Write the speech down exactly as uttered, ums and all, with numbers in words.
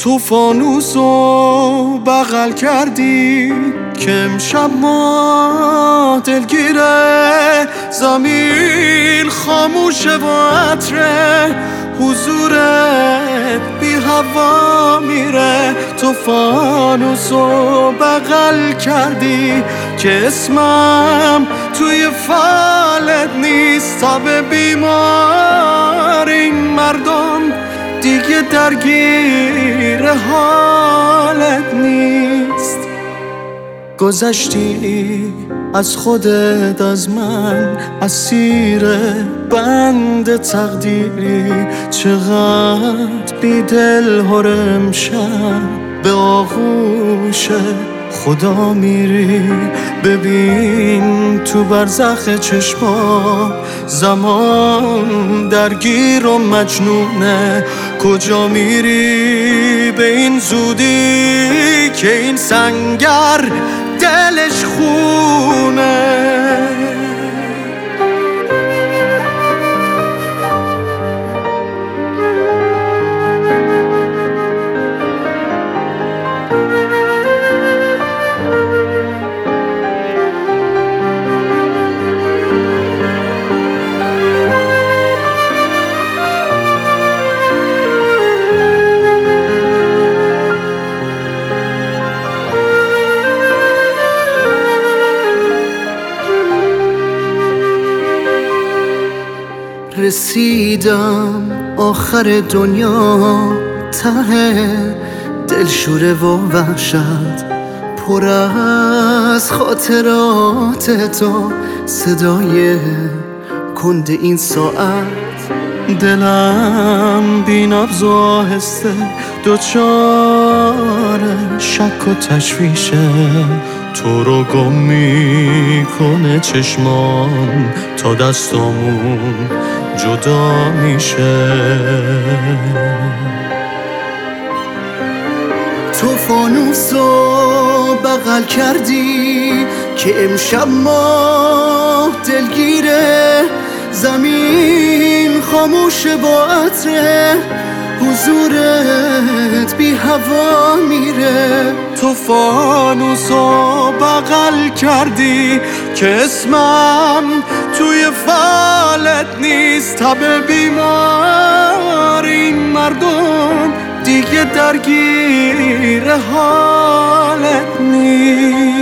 تو فانوسو بغل کردی که امشب ما دلگیره، زمین خاموشه با عطره، حضورت بی هوا میره. تو فانوسو بغل کردی که اسمم توی فالت نیست، تب بیمار این مردم دیگه درگیر حالت نیست. گذشتی از خودت، از من، اسیر بند تقدیری. چقدر بی دل هر امشب به آغوش خدا میری. ببین تو برزخ چشما زمان درگیر و مجنونه. کجا میری به این زودی که این سنگر دلش خونه؟ رسیدم آخر دنیا، ته دلشوره و وحشت، پر از خاطرات تو، صدای کند این ساعت. دلم بی نبض و آهسته دوچار شک و تشویشه. تو رو گم میکنه چشمام تا دستامون جدا میشه. تو فانوسو بغل کردی که امشب ما دلگیره، زمین خاموشه با عطره، حضورت بی هوا میره. تو فانوسو بغل کردی که اسمم توی فالت نیست، تب بیمار این مردم دیگه درگیر حالت نیست.